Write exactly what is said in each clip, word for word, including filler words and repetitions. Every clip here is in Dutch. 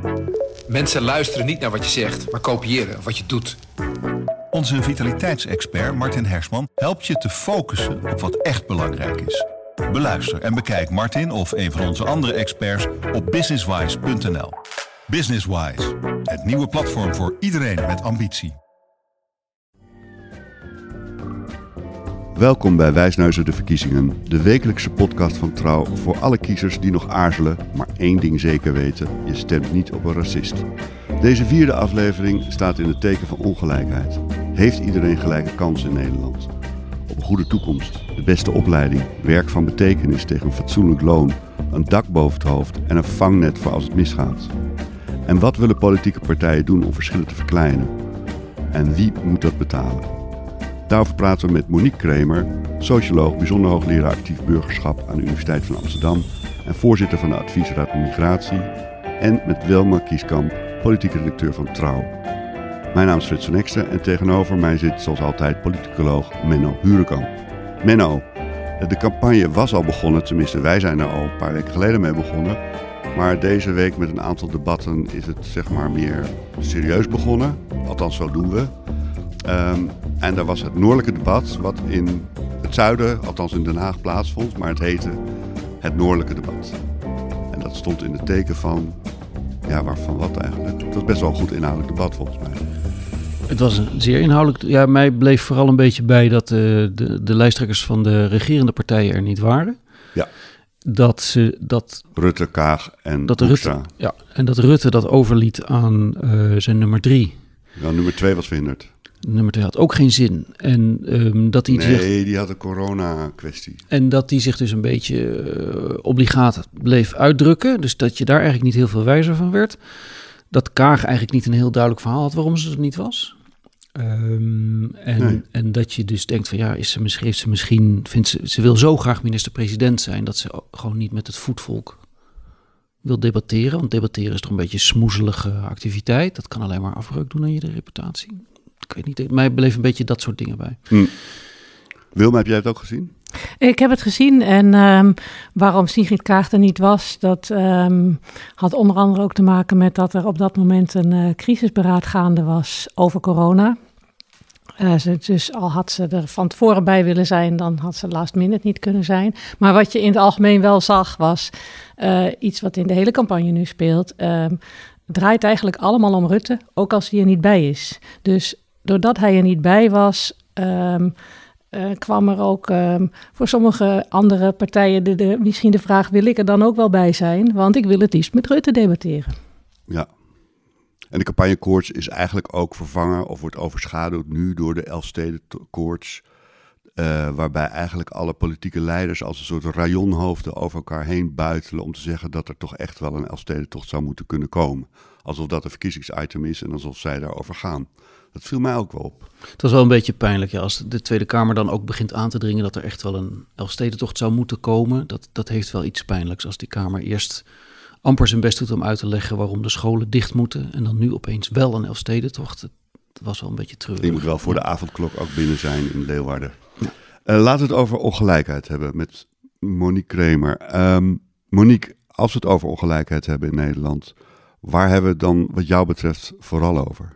Mensen luisteren niet naar wat je zegt, maar kopiëren wat je doet. Onze vitaliteitsexpert Martin Hersman helpt je te focussen op wat echt belangrijk is. Beluister en bekijk Martin of een van onze andere experts op businesswise punt n l. Businesswise, het nieuwe platform voor iedereen met ambitie. Welkom bij Wijsneuzen de Verkiezingen, de wekelijkse podcast van Trouw voor alle kiezers die nog aarzelen, maar één ding zeker weten, je stemt niet op een racist. Deze vierde aflevering staat in het teken van ongelijkheid. Heeft iedereen gelijke kansen in Nederland? Op een goede toekomst, de beste opleiding, werk van betekenis tegen een fatsoenlijk loon, een dak boven het hoofd en een vangnet voor als het misgaat. En wat willen politieke partijen doen om verschillen te verkleinen? En wie moet dat betalen? Daarover praten we met Monique Kremer, socioloog, bijzonder hoogleraar actief burgerschap aan de Universiteit van Amsterdam en voorzitter van de Adviesraad Migratie, en met Wilma Kieskamp, politieke redacteur van Trouw. Mijn naam is Frits van Ekster en tegenover mij zit zoals altijd politicoloog Menno Hurekamp. Menno, de campagne was al begonnen, tenminste wij zijn er al een paar weken geleden mee begonnen. Maar deze week met een aantal debatten is het zeg maar meer serieus begonnen. Althans, zo doen we. Um, en daar was het noordelijke debat wat in het zuiden, althans in Den Haag, plaatsvond. Maar het heette het noordelijke debat. En dat stond in het teken van, ja, waarvan wat eigenlijk? Het was best wel een goed inhoudelijk debat volgens mij. Het was een zeer inhoudelijk. Ja, mij bleef vooral een beetje bij dat uh, de, de lijsttrekkers van de regerende partijen er niet waren. Ja. Dat ze dat Rutte, Kaag en dat Hoekstra. Rutte, ja, en dat Rutte dat overliet aan uh, zijn nummer drie. Ja, nummer twee was verhinderd. Nummer twee had ook geen zin. En um, dat hij nee, zich, die had een corona-kwestie. En dat hij zich dus een beetje uh, obligaat bleef uitdrukken. Dus dat je daar eigenlijk niet heel veel wijzer van werd. Dat Kaag eigenlijk niet een heel duidelijk verhaal had waarom ze er niet was. Um, en, nee. en dat je dus denkt van ja, is ze misschien, heeft ze misschien vindt ze, ze wil zo graag minister-president zijn dat ze gewoon niet met het voetvolk wil debatteren. Want debatteren is toch een beetje een smoezelige activiteit. Dat kan alleen maar afbreuk doen aan je reputatie. Ik weet niet, mij bleef een beetje dat soort dingen bij. Hm. Wilma, heb jij het ook gezien? Ik heb het gezien en um, waarom Sigrid Kaag er niet was, dat um, had onder andere ook te maken met dat er op dat moment een uh, crisisberaad gaande was over corona. Uh, ze, dus al had ze er van tevoren bij willen zijn, dan had ze last minute niet kunnen zijn. Maar wat je in het algemeen wel zag was uh, iets wat in de hele campagne nu speelt. Um, draait eigenlijk allemaal om Rutte, ook als hij er niet bij is. Dus doordat hij er niet bij was, um, uh, kwam er ook um, voor sommige andere partijen de, de, misschien de vraag, wil ik er dan ook wel bij zijn? Want ik wil het liefst met Rutte debatteren. Ja. En de campagnekoorts is eigenlijk ook vervangen of wordt overschaduwd nu door de Elfstedenkoorts. Uh, waarbij eigenlijk alle politieke leiders als een soort rajonhoofden over elkaar heen buitelen om te zeggen dat er toch echt wel een Elfstedentocht zou moeten kunnen komen. Alsof dat een verkiezingsitem is en alsof zij daarover gaan. Dat viel mij ook wel op. Het was wel een beetje pijnlijk, ja, als de Tweede Kamer dan ook begint aan te dringen dat er echt wel een Elfstedentocht zou moeten komen. Dat, dat heeft wel iets pijnlijks als die Kamer eerst amper zijn best doet om uit te leggen waarom de scholen dicht moeten. En dan nu opeens wel een Elfstedentocht. Het was wel een beetje treurig. Die moet wel voor ja. de avondklok ook binnen zijn in Leeuwarden. Ja. Uh, laten we het over ongelijkheid hebben met Monique Kremer. Um, Monique, als we het over ongelijkheid hebben in Nederland, waar hebben we het dan wat jou betreft vooral over?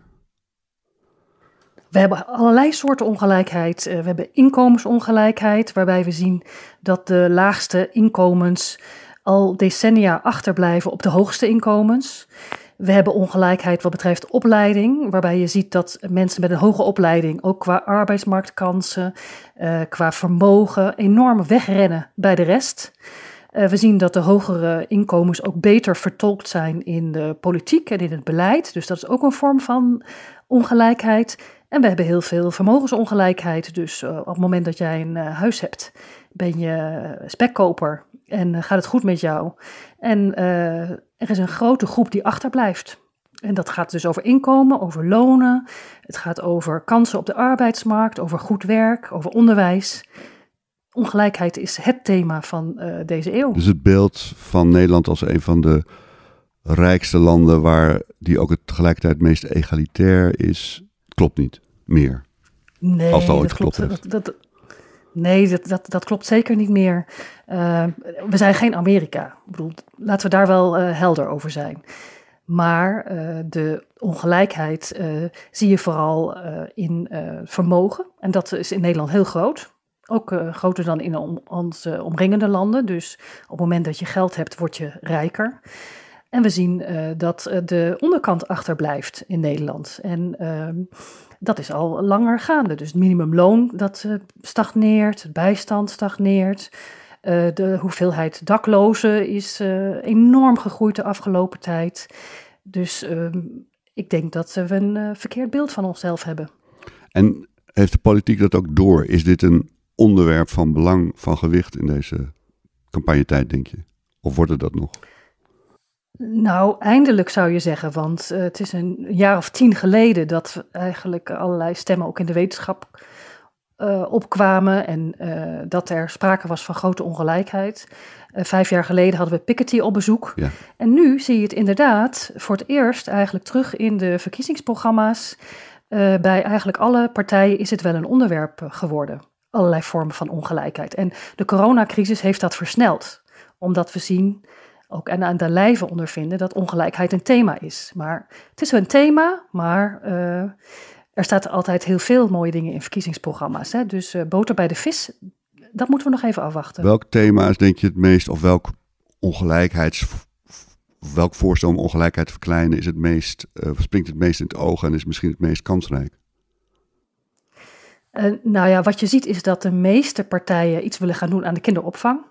We hebben allerlei soorten ongelijkheid. Uh, we hebben inkomensongelijkheid, waarbij we zien dat de laagste inkomens al decennia achterblijven op de hoogste inkomens. We hebben ongelijkheid wat betreft opleiding, waarbij je ziet dat mensen met een hoge opleiding ook qua arbeidsmarktkansen, uh, qua vermogen enorm wegrennen bij de rest. Uh, we zien dat de hogere inkomens ook beter vertolkt zijn in de politiek en in het beleid. Dus dat is ook een vorm van ongelijkheid. En we hebben heel veel vermogensongelijkheid. Dus uh, op het moment dat jij een uh, huis hebt, ben je spekkoper en uh, gaat het goed met jou. En uh, er is een grote groep die achterblijft. En dat gaat dus over inkomen, over lonen. Het gaat over kansen op de arbeidsmarkt, over goed werk, over onderwijs. Ongelijkheid is het thema van uh, deze eeuw. Dus het beeld van Nederland als een van de rijkste landen waar die ook het tegelijkertijd meest egalitair is, klopt niet meer. Nee, als het al ooit dat klopt. geklopt heeft. Dat, dat, nee, dat, dat, dat klopt zeker niet meer. Uh, we zijn geen Amerika. Ik bedoel, laten we daar wel uh, helder over zijn. Maar uh, de ongelijkheid uh, zie je vooral uh, in uh, vermogen. En dat is in Nederland heel groot. Ook uh, groter dan in om, onze omringende landen. Dus op het moment dat je geld hebt, word je rijker. En we zien uh, dat uh, de onderkant achterblijft in Nederland. En uh, dat is al langer gaande. Dus het minimumloon dat uh, stagneert, het bijstand stagneert. Uh, de hoeveelheid daklozen is uh, enorm gegroeid de afgelopen tijd. Dus uh, ik denk dat we een uh, verkeerd beeld van onszelf hebben. En heeft de politiek dat ook door? Is dit een onderwerp van belang, van gewicht in deze campagnetijd, denk je? Of wordt het dat nog? Nou, eindelijk zou je zeggen, want uh, het is een jaar of tien geleden dat eigenlijk allerlei stemmen ook in de wetenschap uh, opkwamen en uh, dat er sprake was van grote ongelijkheid. Uh, vijf jaar geleden hadden we Piketty op bezoek. Ja. En nu zie je het inderdaad voor het eerst eigenlijk terug in de verkiezingsprogramma's. Uh, bij eigenlijk alle partijen is het wel een onderwerp geworden. Allerlei vormen van ongelijkheid. En de coronacrisis heeft dat versneld, omdat we zien, ook aan de lijve ondervinden, dat ongelijkheid een thema is. Maar het is wel een thema, maar uh, er staat altijd heel veel mooie dingen in verkiezingsprogramma's. Hè? Dus uh, boter bij de vis, dat moeten we nog even afwachten. Welk thema is denk je het meest, of welk ongelijkheids, welk voorstel om ongelijkheid te verkleinen is het meest, uh, springt het meest in het oog en is misschien het meest kansrijk? Uh, nou ja, wat je ziet is dat de meeste partijen iets willen gaan doen aan de kinderopvang.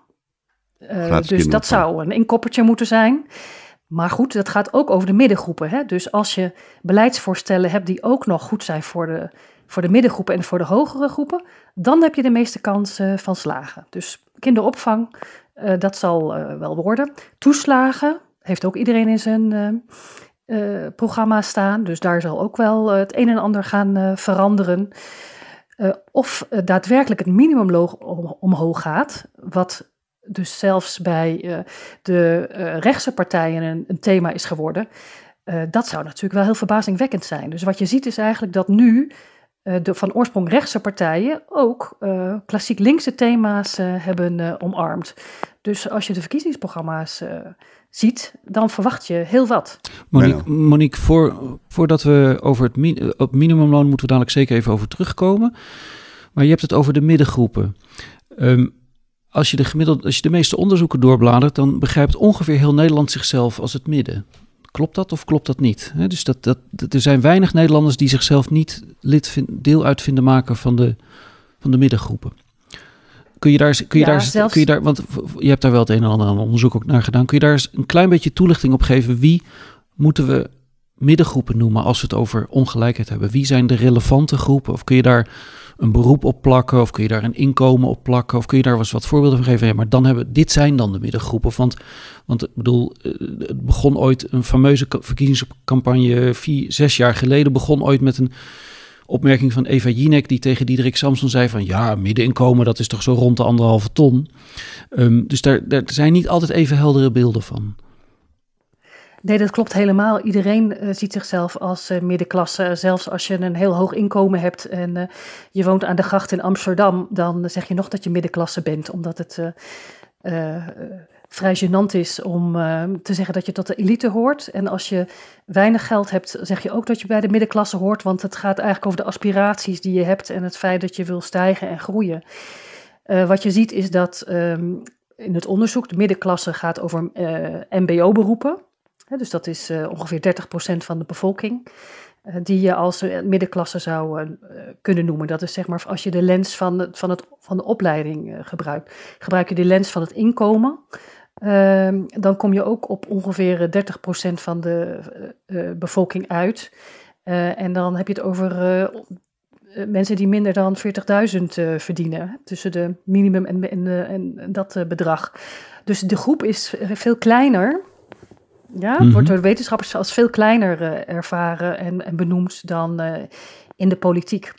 Uh, dus dat zou een inkoppertje moeten zijn. Maar goed, dat gaat ook over de middengroepen. Hè? Dus als je beleidsvoorstellen hebt die ook nog goed zijn voor de, voor de middengroepen en voor de hogere groepen, dan heb je de meeste kans uh, van slagen. Dus kinderopvang, uh, dat zal uh, wel worden. Toeslagen heeft ook iedereen in zijn uh, uh, programma staan. Dus daar zal ook wel uh, het een en ander gaan uh, veranderen. Uh, of uh, daadwerkelijk het minimumloon om, omhoog gaat, wat dus zelfs bij uh, de uh, rechtse partijen een, een thema is geworden. Uh, dat zou natuurlijk wel heel verbazingwekkend zijn. Dus wat je ziet is eigenlijk dat nu uh, de van oorsprong rechtse partijen ook uh, klassiek linkse thema's uh, hebben uh, omarmd. Dus als je de verkiezingsprogramma's uh, ziet, dan verwacht je heel wat. Monique, Monique voor, voordat we over het min, op minimumloon moeten we dadelijk zeker even over terugkomen. Maar je hebt het over de middengroepen. Um, Als je, de gemiddelde, als je de meeste onderzoeken doorbladert, dan begrijpt ongeveer heel Nederland zichzelf als het midden. Klopt dat of klopt dat niet? He, dus dat, dat, dat, er zijn weinig Nederlanders die zichzelf niet lid vind, deel uit vinden maken van de, van de middengroepen. Kun je daar, kun je ja, daar, zelfs... kun je daar, want je hebt daar wel het een en ander aan onderzoek ook naar gedaan. Kun je daar eens een klein beetje toelichting op geven? Wie moeten we middengroepen noemen als we het over ongelijkheid hebben? Wie zijn de relevante groepen? Of kun je daar een beroep op plakken, of kun je daar een inkomen op plakken, of kun je daar eens wat voorbeelden van geven? Ja, maar dan hebben, dit zijn dan de middengroepen. Want, want ik bedoel, het begon ooit, een fameuze verkiezingscampagne, vier, zes jaar geleden, begon ooit met een opmerking van Eva Jinek, die tegen Diederik Samson zei van, ja, middeninkomen, dat is toch zo rond de anderhalve ton. Um, dus daar, daar zijn niet altijd even heldere beelden van. Nee, dat klopt helemaal. Iedereen uh, ziet zichzelf als uh, middenklasse. Zelfs als je een heel hoog inkomen hebt en uh, je woont aan de gracht in Amsterdam, dan zeg je nog dat je middenklasse bent, omdat het uh, uh, vrij gênant is om uh, te zeggen dat je tot de elite hoort. En als je weinig geld hebt, zeg je ook dat je bij de middenklasse hoort, want het gaat eigenlijk over de aspiraties die je hebt en het feit dat je wil stijgen en groeien. Uh, wat je ziet is dat um, in het onderzoek de middenklasse gaat over uh, M B O-beroepen. Ja, dus dat is uh, ongeveer dertig procent van de bevolking uh, die je als uh, middenklasse zou uh, kunnen noemen. Dat is zeg maar als je de lens van, het, van, het, van de opleiding uh, gebruikt. Gebruik je de lens van het inkomen, uh, dan kom je ook op ongeveer dertig procent van de uh, bevolking uit. Uh, en dan heb je het over uh, mensen die minder dan veertigduizend uh, verdienen. Tussen de minimum en, en, uh, en dat uh, bedrag. Dus de groep is veel kleiner. Ja, mm-hmm. Wordt door de wetenschappers als veel kleiner uh, ervaren en, en benoemd dan uh, in de politiek.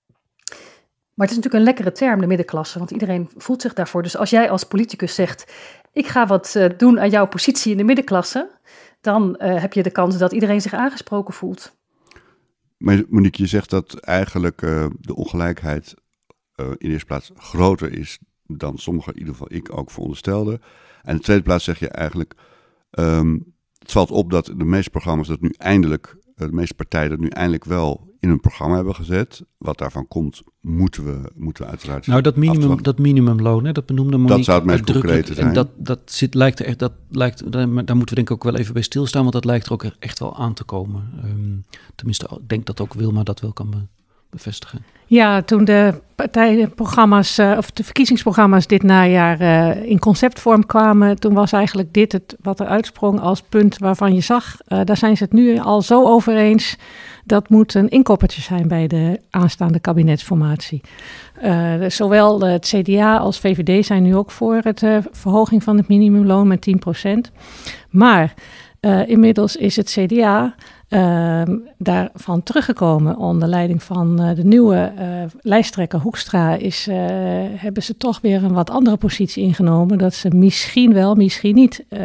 Maar het is natuurlijk een lekkere term, de middenklasse, want iedereen voelt zich daarvoor. Dus als jij als politicus zegt, ik ga wat uh, doen aan jouw positie in de middenklasse, dan uh, heb je de kans dat iedereen zich aangesproken voelt. Maar Monique, je zegt dat eigenlijk uh, de ongelijkheid uh, in de eerste plaats groter is dan sommigen, in ieder geval ik ook veronderstelde. En in de tweede plaats zeg je eigenlijk, Um, het valt op dat de meeste programma's dat nu eindelijk, de meeste partijen dat nu eindelijk wel in een programma hebben gezet. Wat daarvan komt, moeten we, moeten we uiteraard. Nou, dat minimum, dat minimumloon, hè, dat benoemde Monique. Dat zou het meest concrete zijn. En dat, dat zit, lijkt er echt, dat lijkt, daar moeten we denk ik ook wel even bij stilstaan, want dat lijkt er ook echt wel aan te komen. Um, tenminste, ik denk dat ook Wilma dat wel kan be, bevestigen. Ja, toen de partijprogramma's, uh, of de verkiezingsprogramma's dit najaar uh, in conceptvorm kwamen, toen was eigenlijk dit het wat er uitsprong als punt waarvan je zag, uh, daar zijn ze het nu al zo over eens. Dat moet een inkoppertje zijn bij de aanstaande kabinetsformatie. Uh, dus zowel het C D A als V V D zijn nu ook voor het uh, verhoging van het minimumloon met tien procent. Maar uh, inmiddels is het C D A uh, daarvan teruggekomen. Onder leiding van uh, de nieuwe uh, lijsttrekker Hoekstra is, uh, hebben ze toch weer een wat andere positie ingenomen. Dat ze misschien wel, misschien niet. Uh,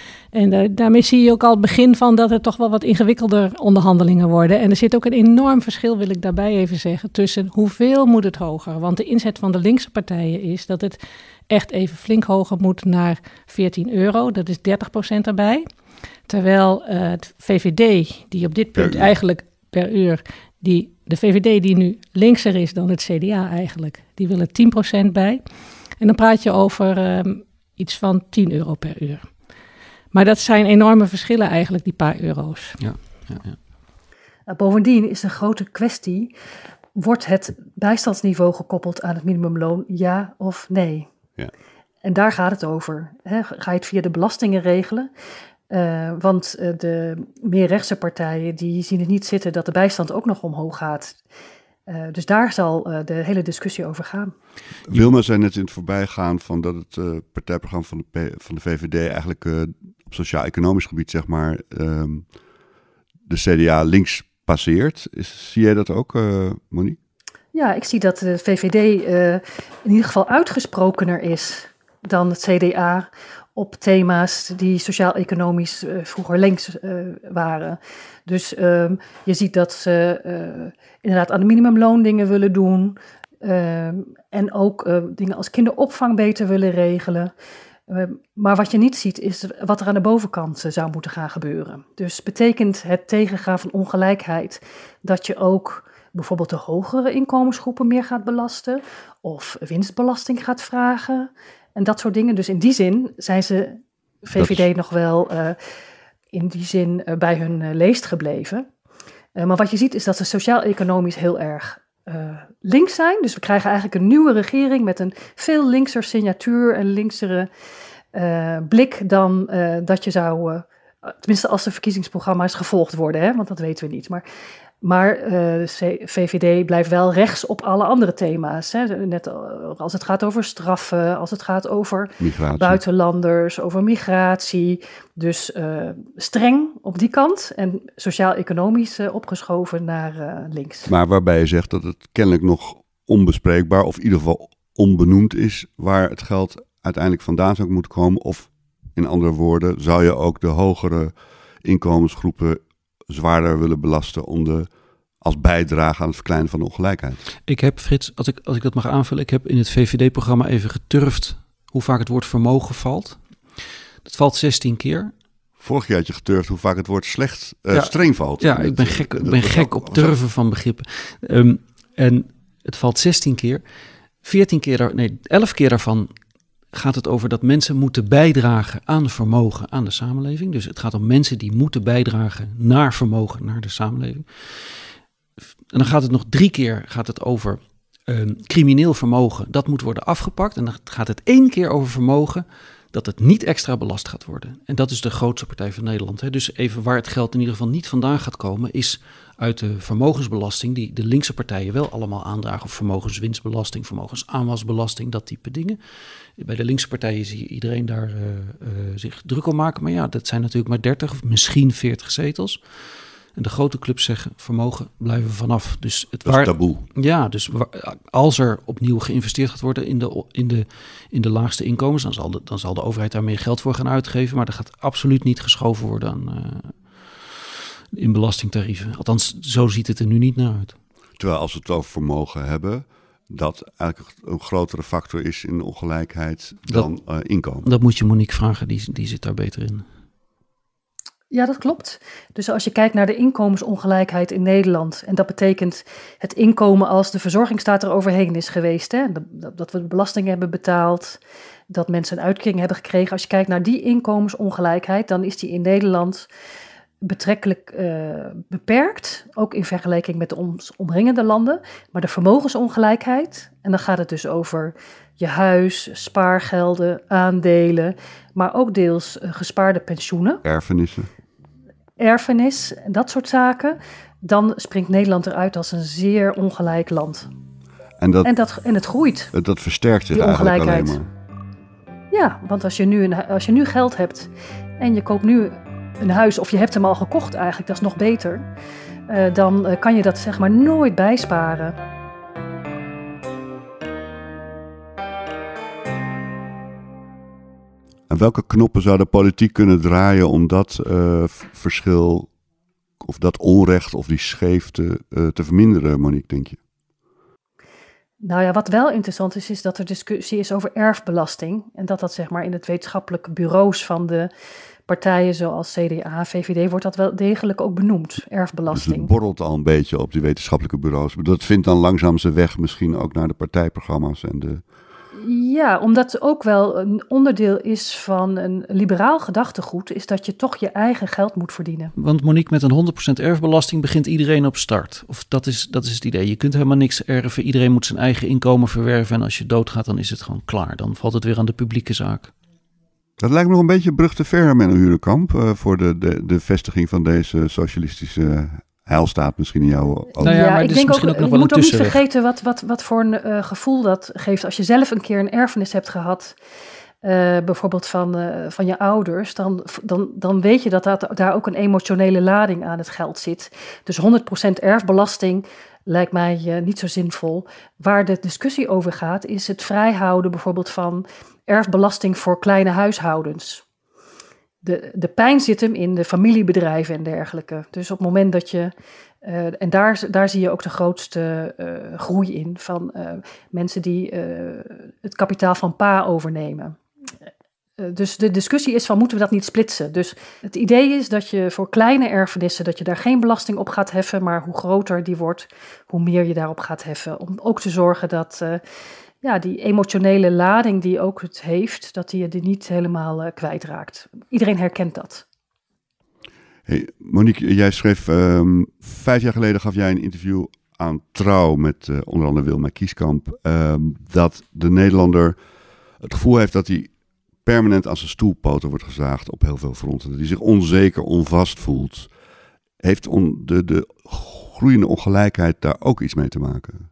En uh, daarmee zie je ook al het begin van dat het toch wel wat ingewikkelder onderhandelingen worden. En er zit ook een enorm verschil, wil ik daarbij even zeggen, tussen hoeveel moet het hoger. Want de inzet van de linkse partijen is dat het echt even flink hoger moet naar veertien euro. Dat is dertig procent erbij. Terwijl uh, het V V D, die op dit punt eigenlijk per uur, die, de V V D die nu linkser is dan het C D A eigenlijk, die willen tien procent bij. En dan praat je over um, iets van tien euro per uur. Maar dat zijn enorme verschillen eigenlijk, die paar euro's. Ja, ja, ja. Uh, bovendien is een grote kwestie, wordt het bijstandsniveau gekoppeld aan het minimumloon, ja of nee? Ja. En daar gaat het over. Hè? Ga je het via de belastingen regelen? Uh, want uh, de meer rechtse partijen die zien het niet zitten dat de bijstand ook nog omhoog gaat. Uh, dus daar zal uh, de hele discussie over gaan. Wilma zei net in het voorbijgaan van dat het uh, partijprogramma van de, P- van de V V D eigenlijk uh, op sociaal-economisch gebied, zeg maar, um, de C D A links passeert. Is, zie jij dat ook, uh, Monique? Ja, ik zie dat de V V D uh, in ieder geval uitgesprokener is dan het C D A op thema's die sociaal-economisch uh, vroeger links uh, waren. Dus um, je ziet dat ze uh, inderdaad aan de minimumloon dingen willen doen. Um, en ook uh, dingen als kinderopvang beter willen regelen. Uh, maar wat je niet ziet is wat er aan de bovenkant uh, zou moeten gaan gebeuren. Dus betekent het tegengaan van ongelijkheid dat je ook bijvoorbeeld de hogere inkomensgroepen meer gaat belasten of winstbelasting gaat vragen en dat soort dingen. Dus in die zin zijn ze V V D is... nog wel uh, in die zin uh, bij hun uh, leest gebleven. Uh, maar wat je ziet is dat ze sociaal-economisch heel erg uh, links zijn. Dus we krijgen eigenlijk een nieuwe regering met een veel linkser signatuur en linksere uh, blik dan uh, dat je zou, uh, tenminste als de verkiezingsprogramma's gevolgd worden, hè, want dat weten we niet. Maar, maar uh, V V D blijft wel rechts op alle andere thema's. Hè. Net als het gaat over straffen, als het gaat over migratie. Buitenlanders, over migratie. Dus uh, streng op die kant en sociaal-economisch uh, opgeschoven naar uh, links. Maar waarbij je zegt dat het kennelijk nog onbespreekbaar of in ieder geval onbenoemd is waar het geld uiteindelijk vandaan zou moeten komen. Of in andere woorden, zou je ook de hogere inkomensgroepen zwaarder willen belasten om de, als bijdrage aan het verkleinen van de ongelijkheid? Ik heb, Frits, als ik, als ik dat mag aanvullen, ik heb in het V V D-programma even geturfd hoe vaak het woord vermogen valt. Dat valt zestien keer. Vorig jaar had je geturfd hoe vaak het woord slecht, uh, ja, streng valt. Ja, ik ben gek, ik ben gek op turven van begrippen. Um, en het valt zestien keer. veertien keer, nee, elf keer daarvan gaat het over dat mensen moeten bijdragen aan vermogen, aan de samenleving. Dus het gaat om mensen die moeten bijdragen naar vermogen, naar de samenleving. En dan gaat het nog drie keer gaat het over um, crimineel vermogen. Dat moet worden afgepakt. En dan gaat het één keer over vermogen dat het niet extra belast gaat worden. En dat is de grootste partij van Nederland. Hè. Dus even waar het geld in ieder geval niet vandaan gaat komen, is uit de vermogensbelasting die de linkse partijen wel allemaal aandragen. Of vermogenswinstbelasting, vermogensaanwasbelasting, dat type dingen. Bij de linkse partijen zie je iedereen daar uh, uh, zich druk om maken. Maar ja, dat zijn natuurlijk maar dertig of misschien veertig zetels. En de grote clubs zeggen, vermogen blijven vanaf. Dus het dat waar, is taboe. Ja, dus waar, als er opnieuw geïnvesteerd gaat worden in de, in de, in de laagste inkomens, dan zal, de, dan zal de overheid daar meer geld voor gaan uitgeven. Maar er gaat absoluut niet geschoven worden aan, uh, in belastingtarieven. Althans, zo ziet het er nu niet naar uit. Terwijl als we het over vermogen hebben, dat eigenlijk een grotere factor is in de ongelijkheid dan dat, uh, inkomen. Dat moet je Monique vragen, die, die zit daar beter in. Ja, dat klopt. Dus als je kijkt naar de inkomensongelijkheid in Nederland, en dat betekent het inkomen als de verzorgingsstaat er overheen is geweest, hè? Dat, dat we de belasting hebben betaald, dat mensen een uitkering hebben gekregen. Als je kijkt naar die inkomensongelijkheid, dan is die in Nederland betrekkelijk uh, beperkt, ook in vergelijking met de ons omringende landen. Maar de vermogensongelijkheid, en dan gaat het dus over je huis, spaargelden, aandelen, maar ook deels uh, gespaarde pensioenen. Erfenissen. Erfenis, dat soort zaken. Dan springt Nederland eruit als een zeer ongelijk land. En, dat, en, dat, en het groeit. Dat versterkt zich die eigenlijk alleen ongelijkheid. maar. Ja, want als je, nu een, als je nu geld hebt en je koopt nu een huis, of je hebt hem al gekocht eigenlijk, dat is nog beter, uh, dan uh, kan je dat zeg maar nooit bijsparen. En welke knoppen zou de politiek kunnen draaien om dat uh, verschil, of dat onrecht of die scheefte uh, te verminderen, Monique, denk je? Nou ja, wat wel interessant is, is dat er discussie is over erfbelasting. En dat dat zeg maar in het wetenschappelijke bureaus van de partijen zoals C D A, V V D, wordt dat wel degelijk ook benoemd, erfbelasting. Dus het borrelt al een beetje op die wetenschappelijke bureaus. Dat vindt dan langzaam zijn weg misschien ook naar de partijprogramma's en de... Ja, omdat het ook wel een onderdeel is van een liberaal gedachtegoed, is dat je toch je eigen geld moet verdienen. Want Monique, met een honderd procent erfbelasting begint iedereen op start. Of dat is, dat is het idee. Je kunt helemaal niks erven. Iedereen moet zijn eigen inkomen verwerven. En als je doodgaat, dan is het gewoon klaar. Dan valt het weer aan de publieke zaak. Dat lijkt me nog een beetje brug te ver, Menno Hurekamp, uh, voor de, de, de vestiging van deze socialistische heilstaat misschien in jouw ogen. Nou ja, ja, maar ik is denk misschien ook, ook nog je wel moet een ook niet tussenweg. vergeten wat, wat, wat voor een uh, gevoel dat geeft. Als je zelf een keer een erfenis hebt gehad, uh, bijvoorbeeld van, uh, van je ouders, dan, dan, dan weet je dat, dat daar ook een emotionele lading aan het geld zit. Dus honderd procent erfbelasting lijkt mij uh, niet zo zinvol. Waar de discussie over gaat, is het vrijhouden bijvoorbeeld van erfbelasting voor kleine huishoudens. De, de pijn zit hem in de familiebedrijven en dergelijke. Dus op het moment dat je... Uh, en daar, daar zie je ook de grootste uh, groei in van uh, mensen die uh, het kapitaal van pa overnemen. Uh, dus de discussie is van, moeten we dat niet splitsen? Dus het idee is dat je voor kleine erfenissen, dat je daar geen belasting op gaat heffen, maar hoe groter die wordt, hoe meer je daarop gaat heffen. Om ook te zorgen dat uh, ja, die emotionele lading die ook het heeft, dat die je die niet helemaal uh, kwijtraakt. Iedereen herkent dat. Hey, Monique, jij schreef um, vijf jaar geleden gaf jij een interview aan Trouw met uh, onder andere Wilma Kieskamp, um, dat de Nederlander het gevoel heeft dat hij permanent als een stoelpoten wordt gezaagd op heel veel fronten. Dat hij zich onzeker, onvast voelt. Heeft on, de, de groeiende ongelijkheid daar ook iets mee te maken?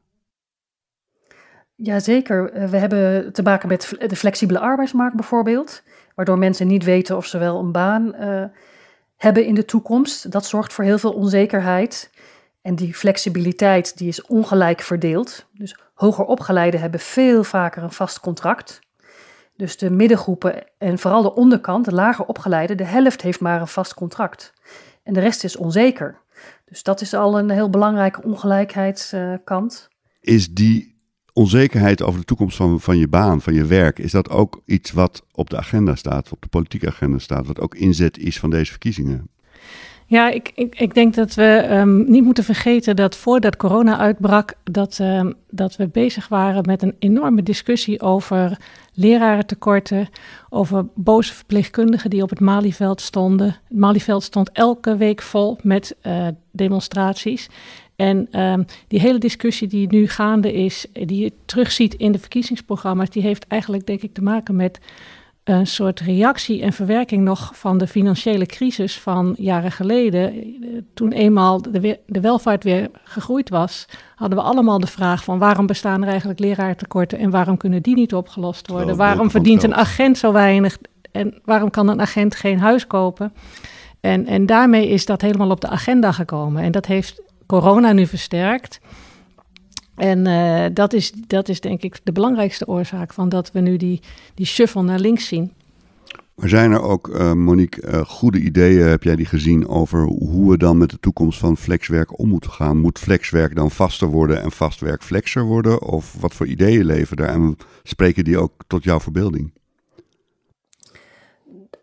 Jazeker. We hebben te maken met de flexibele arbeidsmarkt bijvoorbeeld, waardoor mensen niet weten of ze wel een baan uh, hebben in de toekomst. Dat zorgt voor heel veel onzekerheid. En die flexibiliteit die is ongelijk verdeeld. Dus hoger opgeleiden hebben veel vaker een vast contract. Dus de middengroepen en vooral de onderkant, de lager opgeleiden, de helft heeft maar een vast contract. En de rest is onzeker. Dus dat is al een heel belangrijke ongelijkheidskant. Is die onzekerheid over de toekomst van, van je baan, van je werk, is dat ook iets wat op de agenda staat, op de politieke agenda staat, wat ook inzet is van deze verkiezingen? Ja, ik, ik, ik denk dat we um, niet moeten vergeten dat voordat corona uitbrak, dat, um, dat we bezig waren met een enorme discussie over lerarentekorten, over boze verpleegkundigen die op het Malieveld stonden. Het Malieveld stond elke week vol met uh, demonstraties. En um, die hele discussie die nu gaande is, die je terugziet in de verkiezingsprogramma's, die heeft eigenlijk denk ik te maken met een soort reactie en verwerking nog van de financiële crisis van jaren geleden. Toen eenmaal de, weer, de welvaart weer gegroeid was, hadden we allemaal de vraag van waarom bestaan er eigenlijk leraartekorten en waarom kunnen die niet opgelost worden? Oh, waarom verdient een agent zo weinig en waarom kan een agent geen huis kopen? En, en daarmee is dat helemaal op de agenda gekomen en dat heeft corona nu versterkt. En uh, dat, is, dat is denk ik de belangrijkste oorzaak van dat we nu die, die shuffle naar links zien. Maar zijn er ook, uh, Monique, uh, goede ideeën, heb jij die gezien, over hoe we dan met de toekomst van flexwerk om moeten gaan? Moet flexwerk dan vaster worden en vastwerk flexer worden? Of wat voor ideeën leven daar en spreken die ook tot jouw verbeelding?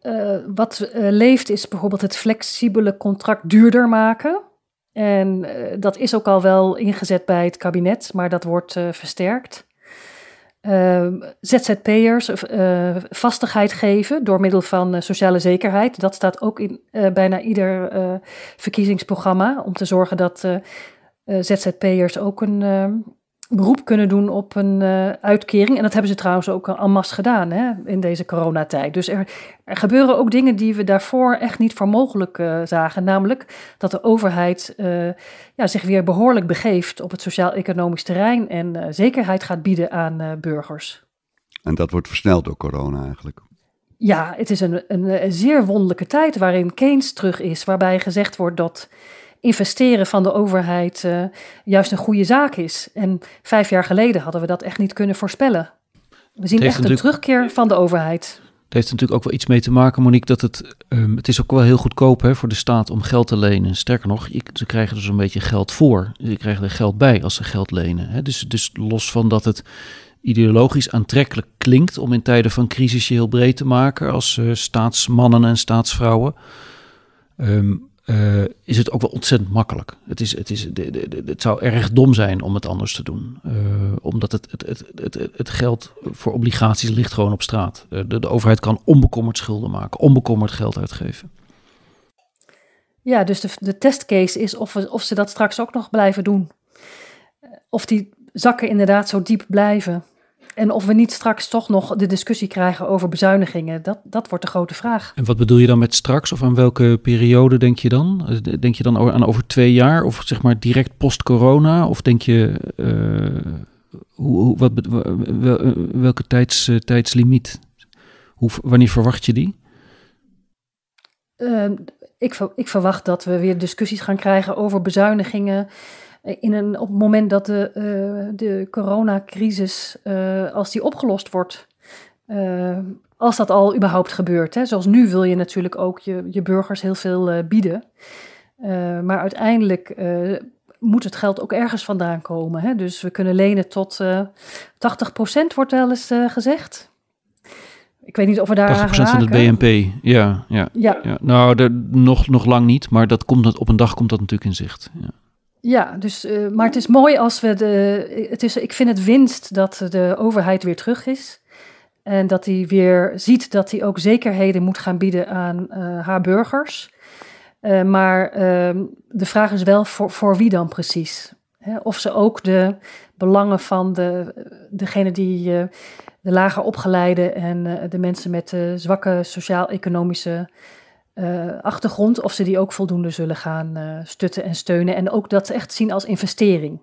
uh, wat uh, leeft is bijvoorbeeld het flexibele contract duurder maken. En uh, dat is ook al wel ingezet bij het kabinet, maar dat wordt uh, versterkt. Uh, Z Z P'ers uh, vastigheid geven door middel van uh, sociale zekerheid. Dat staat ook in uh, bijna ieder uh, verkiezingsprogramma. Om te zorgen dat uh, uh, Z Z P'ers ook een uh, beroep kunnen doen op een uh, uitkering. En dat hebben ze trouwens ook en masse gedaan, hè, in deze coronatijd. Dus er, er gebeuren ook dingen die we daarvoor echt niet voor mogelijk uh, zagen. Namelijk dat de overheid uh, ja, zich weer behoorlijk begeeft op het sociaal-economisch terrein en uh, zekerheid gaat bieden aan uh, burgers. En dat wordt versneld door corona eigenlijk. Ja, het is een, een, een zeer wonderlijke tijd waarin Keynes terug is, waarbij gezegd wordt dat investeren van de overheid uh, juist een goede zaak is. En vijf jaar geleden hadden we dat echt niet kunnen voorspellen. We zien echt een terugkeer van de overheid. Het heeft natuurlijk ook wel iets mee te maken, Monique, dat het, um, het is ook wel heel goedkoop hè, voor de staat om geld te lenen. Sterker nog, je, ze krijgen er zo'n beetje geld voor. Ze krijgen er geld bij als ze geld lenen. Hè. Dus, dus los van dat het ideologisch aantrekkelijk klinkt om in tijden van crisis je heel breed te maken als uh, staatsmannen en staatsvrouwen, Um, Uh, is het ook wel ontzettend makkelijk. Het, is, het, is, de, de, de, het zou erg dom zijn om het anders te doen. Uh, omdat het, het, het, het, het geld voor obligaties ligt gewoon op straat. Uh, de, de overheid kan onbekommerd schulden maken, onbekommerd geld uitgeven. Ja, dus de, de testcase is of, we, of ze dat straks ook nog blijven doen. Of die zakken inderdaad zo diep blijven. En of we niet straks toch nog de discussie krijgen over bezuinigingen, dat, dat wordt de grote vraag. En wat bedoel je dan met straks? Of aan welke periode denk je dan? Denk je dan aan over twee jaar? Of zeg maar direct post-corona? Of denk je, uh, hoe, hoe, wat, wel, welke tijds, uh, tijdslimiet? Hoe, wanneer verwacht je die? Uh, ik, ik verwacht dat we weer discussies gaan krijgen over bezuinigingen in een, op het moment dat de, uh, de coronacrisis, uh, als die opgelost wordt, uh, als dat al überhaupt gebeurt. Hè. Zoals nu wil je natuurlijk ook je, je burgers heel veel uh, bieden. Uh, maar uiteindelijk uh, moet het geld ook ergens vandaan komen. Hè. Dus we kunnen lenen tot uh, tachtig procent wordt wel eens uh, gezegd. Ik weet niet of we daar tachtig procent van het B N P, ja. ja, ja. ja. Nou, de, nog, nog lang niet, maar dat komt, op een dag komt dat natuurlijk in zicht. Ja. Ja, dus, uh, maar het is mooi als we de. Het is, ik vind het winst dat de overheid weer terug is. En dat hij weer ziet dat hij ook zekerheden moet gaan bieden aan uh, haar burgers. Uh, maar uh, de vraag is wel voor, voor wie dan precies? Hè? Of ze ook de belangen van de, degene die uh, de lager opgeleide en uh, de mensen met uh, zwakke sociaal-economische Uh, achtergrond, of ze die ook voldoende zullen gaan uh, stutten en steunen. En ook dat echt zien als investering.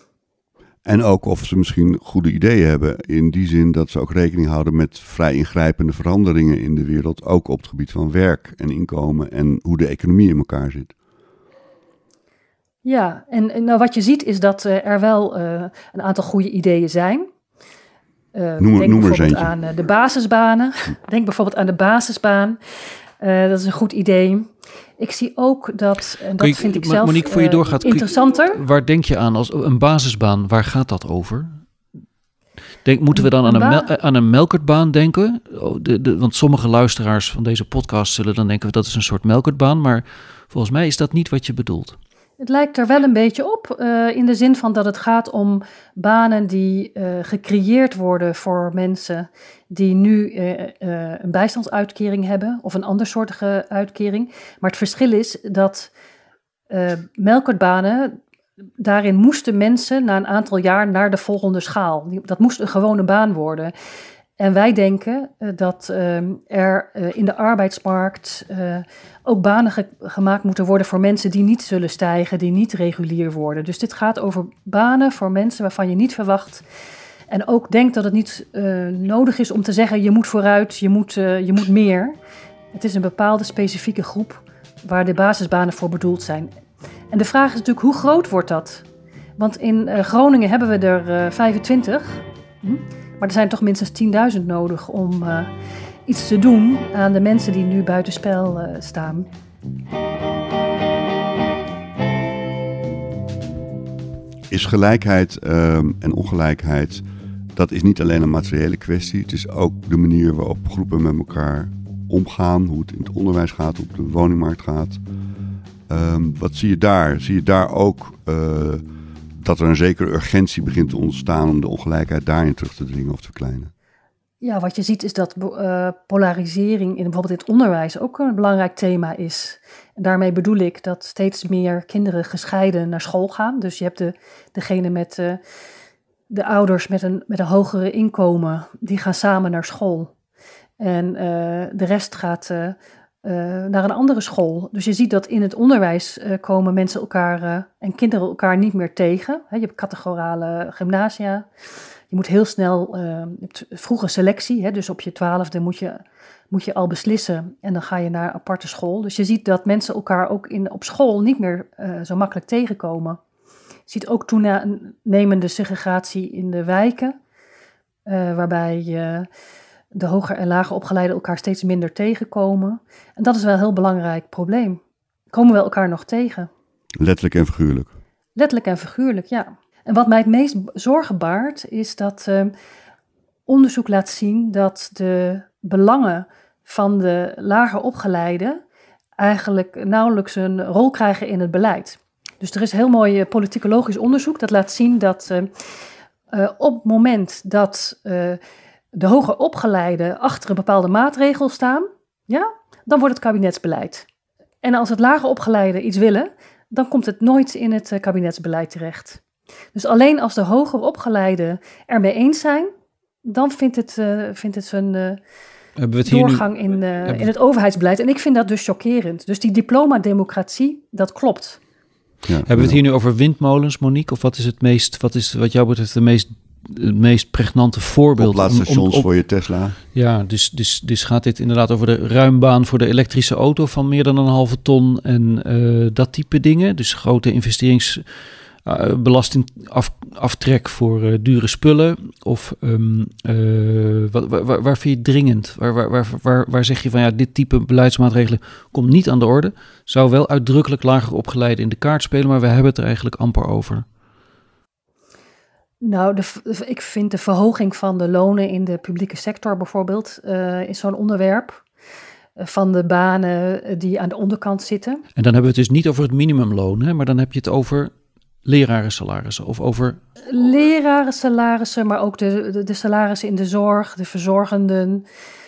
En ook of ze misschien goede ideeën hebben in die zin dat ze ook rekening houden met vrij ingrijpende veranderingen in de wereld. Ook op het gebied van werk en inkomen en hoe de economie in elkaar zit. Ja, en, en nou wat je ziet is dat uh, er wel uh, een aantal goede ideeën zijn. Uh, noem, denk noem bijvoorbeeld er aan uh, de basisbanen. Denk bijvoorbeeld aan de basisbaan. Uh, dat is een goed idee. Ik zie ook dat, en dat je, vind ik Ma- zelf Monique, voor je doorgaat, uh, interessanter. Je, waar denk je aan als een basisbaan? Waar gaat dat over? Denk, moeten we dan aan een, een, mel, aan een melkertbaan denken? Oh, de, de, want sommige luisteraars van deze podcast zullen dan denken dat is een soort melkertbaan. Maar volgens mij is dat niet wat je bedoelt. Het lijkt er wel een beetje op, uh, in de zin van dat het gaat om banen die uh, gecreëerd worden voor mensen die nu uh, uh, een bijstandsuitkering hebben of een andersoortige uitkering. Maar het verschil is dat uh, melkertbanen, daarin moesten mensen na een aantal jaar naar de volgende schaal. Dat moest een gewone baan worden. En wij denken uh, dat uh, er uh, in de arbeidsmarkt uh, ook banen ge- gemaakt moeten worden voor mensen die niet zullen stijgen, die niet regulier worden. Dus dit gaat over banen voor mensen waarvan je niet verwacht en ook denkt dat het niet uh, nodig is om te zeggen je moet vooruit, je moet, uh, je moet meer. Het is een bepaalde specifieke groep waar de basisbanen voor bedoeld zijn. En de vraag is natuurlijk hoe groot wordt dat? Want in uh, Groningen hebben we er uh, vijfentwintig. Hm? Maar er zijn toch minstens tienduizend nodig om uh, iets te doen aan de mensen die nu buitenspel uh, staan. Is gelijkheid uh, en ongelijkheid, dat is niet alleen een materiële kwestie. Het is ook de manier waarop groepen met elkaar omgaan, hoe het in het onderwijs gaat, hoe het op de woningmarkt gaat. Um, wat zie je daar? Zie je daar ook uh, dat er een zekere urgentie begint te ontstaan om de ongelijkheid daarin terug te dringen of te verkleinen? Ja, wat je ziet is dat uh, polarisering in bijvoorbeeld in het onderwijs ook een belangrijk thema is. En daarmee bedoel ik dat steeds meer kinderen gescheiden naar school gaan. Dus je hebt de, degene met uh, de ouders met een, met een hogere inkomen, die gaan samen naar school. En uh, de rest gaat uh, uh, naar een andere school. Dus je ziet dat in het onderwijs uh, komen mensen elkaar uh, en kinderen elkaar niet meer tegen. He, je hebt categorale gymnasia. Je moet heel snel, uh, je hebt vroege selectie, hè, dus op je twaalfde moet je, moet je al beslissen en dan ga je naar aparte school. Dus je ziet dat mensen elkaar ook in, op school niet meer uh, zo makkelijk tegenkomen. Je ziet ook toenemende segregatie in de wijken, uh, waarbij uh, de hoger en lager opgeleiden elkaar steeds minder tegenkomen. En dat is wel een heel belangrijk probleem. Komen we elkaar nog tegen? Letterlijk en figuurlijk? Letterlijk en figuurlijk, ja. En wat mij het meest zorgen baart, is dat uh, onderzoek laat zien dat de belangen van de lager opgeleiden eigenlijk nauwelijks een rol krijgen in het beleid. Dus er is heel mooi politicologisch onderzoek dat laat zien dat uh, uh, op het moment dat uh, de hoger opgeleiden achter een bepaalde maatregel staan, ja, dan wordt het kabinetsbeleid. En als het lager opgeleiden iets willen, dan komt het nooit in het uh, kabinetsbeleid terecht. Dus alleen als de hoger opgeleiden ermee eens zijn, dan vindt het, uh, vindt het zijn uh, het doorgang nu, in, uh, in het overheidsbeleid. En ik vind dat dus chockerend. Dus die diploma-democratie, dat klopt. Ja, hebben we het hier nu over windmolens, Monique? Of wat is het meest, wat is wat jou betreft de meest, het meest pregnante voorbeeld? Oplaadstations voor je Tesla. Ja, dus, dus, dus gaat dit inderdaad over de ruimbaan voor de elektrische auto van meer dan een halve ton en uh, dat type dingen. Dus grote investerings... Uh, belastingaftrek voor uh, dure spullen? Of um, uh, wat, waar, waar vind je het dringend? Waar, waar, waar, waar, waar zeg je van ja, dit type beleidsmaatregelen komt niet aan de orde? Zou wel uitdrukkelijk lager opgeleiden in de kaart spelen, maar we hebben het er eigenlijk amper over. Nou, de, ik vind de verhoging van de lonen in de publieke sector bijvoorbeeld uh, is zo'n onderwerp. Van de banen die aan de onderkant zitten. En dan hebben we het dus niet over het minimumloon, hè, maar dan heb je het over lerarensalarissen of over... Lerarensalarissen, maar ook de, de, de salarissen in de zorg, de verzorgenden.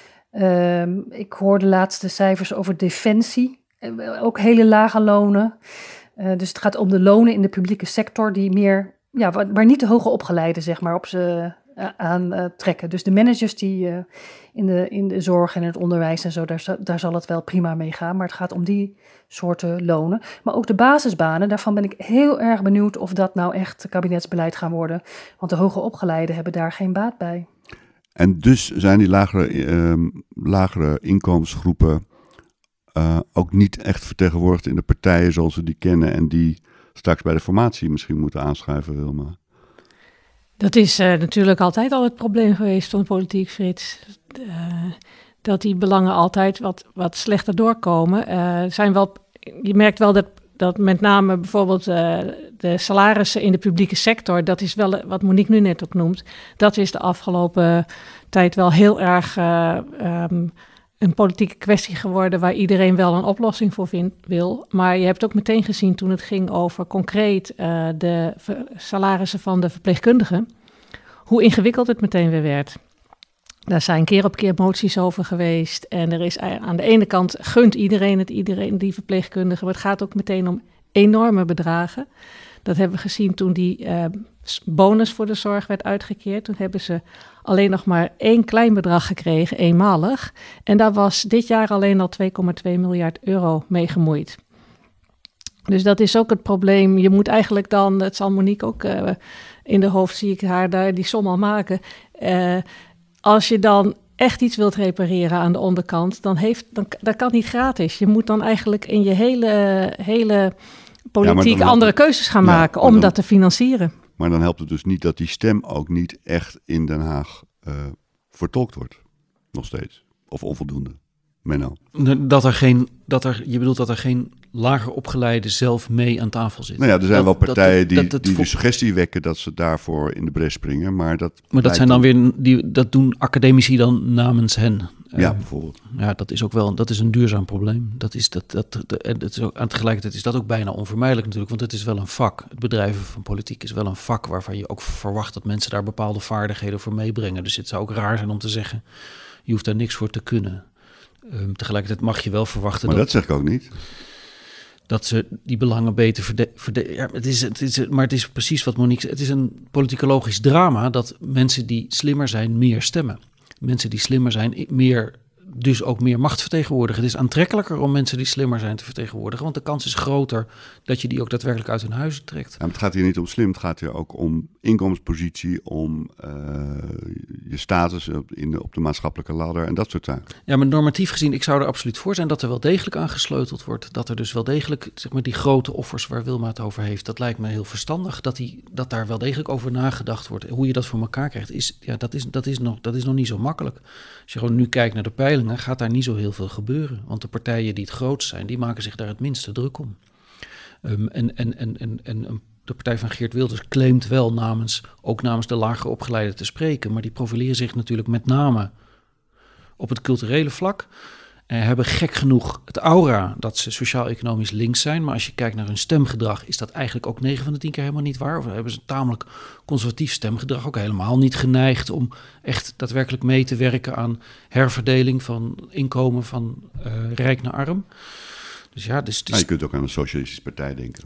Um, ik hoorde de laatste cijfers over defensie, ook hele lage lonen. Uh, dus het gaat om de lonen in de publieke sector die meer, ja, waar, waar niet de hoge opgeleiden zeg maar op ze uh, aan uh, trekken. Dus de managers die uh, in, de, in de zorg en het onderwijs en zo, daar, daar zal het wel prima mee gaan. Maar het gaat om die soorten lonen. Maar ook de basisbanen, daarvan ben ik heel erg benieuwd of dat nou echt kabinetsbeleid gaan worden. Want de hoge opgeleiden hebben daar geen baat bij. En dus zijn die lagere, uh, lagere inkomensgroepen uh, ook niet echt vertegenwoordigd in de partijen zoals we die kennen en die straks bij de formatie misschien moeten aanschuiven, Wilma? Dat is uh, natuurlijk altijd al het probleem geweest van de politiek, Frits. Uh, dat die belangen altijd wat, wat slechter doorkomen. Uh, zijn wel, je merkt wel dat, dat met name bijvoorbeeld uh, de salarissen in de publieke sector, dat is wel wat Monique nu net ook noemt, dat is de afgelopen tijd wel heel erg uh, um, een politieke kwestie geworden waar iedereen wel een oplossing voor vindt, wil. Maar je hebt ook meteen gezien toen het ging over concreet uh, de ver- salarissen van de verpleegkundigen, hoe ingewikkeld het meteen weer werd. Daar zijn keer op keer moties over geweest. En er is aan de ene kant gunt iedereen het, iedereen die verpleegkundige. Maar het gaat ook meteen om enorme bedragen. Dat hebben we gezien toen die uh, bonus voor de zorg werd uitgekeerd. Toen hebben ze alleen nog maar één klein bedrag gekregen, eenmalig. En daar was dit jaar alleen al twee komma twee miljard euro mee gemoeid. Dus dat is ook het probleem. Je moet eigenlijk dan, het zal Monique ook uh, in de hoofd, zie ik haar daar die som al maken. Uh, als je dan echt iets wilt repareren aan de onderkant, dan heeft, dan, dat kan niet gratis. Je moet dan eigenlijk in je hele, hele politiek ja, andere keuzes gaan ja, maken om dan, dat te financieren. Maar dan helpt het dus niet dat die stem ook niet echt in Den Haag uh, vertolkt wordt. Nog steeds. Of onvoldoende. Menno? Dat er geen, dat er, je bedoelt dat er geen lager opgeleide zelf mee aan tafel zit. Nou ja, er zijn dat, wel partijen dat, die, dat, dat, die vo- de suggestie wekken dat ze daarvoor in de bres springen. Maar dat, maar dat zijn dan weer, die, dat doen academici dan namens hen. Ja, Um, bijvoorbeeld. Ja, dat is ook wel, dat is een duurzaam probleem. Dat is dat, dat, dat, en het is ook, aan tegelijkertijd is dat ook bijna onvermijdelijk natuurlijk, want het is wel een vak. Het bedrijven van politiek is wel een vak waarvan je ook verwacht dat mensen daar bepaalde vaardigheden voor meebrengen. Dus het zou ook raar zijn om te zeggen, je hoeft daar niks voor te kunnen. Um, tegelijkertijd mag je wel verwachten Maar dat, dat zeg ik ook niet. dat ze die belangen beter verdelen. Verde- ja, het is, het is, maar het is precies wat Monique zei. Het is een politicologisch drama dat mensen die slimmer zijn meer stemmen. Mensen die slimmer zijn meer, dus ook meer macht vertegenwoordigen. Het is aantrekkelijker om mensen die slimmer zijn te vertegenwoordigen, want de kans is groter dat je die ook daadwerkelijk uit hun huizen trekt. Ja, maar het gaat hier niet om slim, het gaat hier ook om inkomenspositie, om uh, je status op, in de, op de maatschappelijke ladder en dat soort zaken. Ja, maar normatief gezien, ik zou er absoluut voor zijn dat er wel degelijk aan gesleuteld wordt. Dat er dus wel degelijk, zeg maar, die grote offers waar Wilma het over heeft, dat lijkt me heel verstandig. Dat, die, dat daar wel degelijk over nagedacht wordt. Hoe je dat voor elkaar krijgt, is, ja, dat, is, dat, is nog, dat is nog niet zo makkelijk. Als je gewoon nu kijkt naar de peilingen, gaat daar niet zo heel veel gebeuren. Want de partijen die het grootst zijn, die maken zich daar het minste druk om. Um, en, en, en, en, en de partij van Geert Wilders claimt wel namens, ook namens de lager opgeleiden te spreken, maar die profileren zich natuurlijk met name op het culturele vlak. En hebben gek genoeg het aura dat ze sociaal-economisch links zijn. Maar als je kijkt naar hun stemgedrag, is dat eigenlijk ook negen van de tien keer helemaal niet waar. Of hebben ze een tamelijk conservatief stemgedrag, ook helemaal niet geneigd om echt daadwerkelijk mee te werken aan herverdeling van inkomen van uh, rijk naar arm. Dus ja, dus, dus... Nou, je kunt ook aan een socialistische partij denken.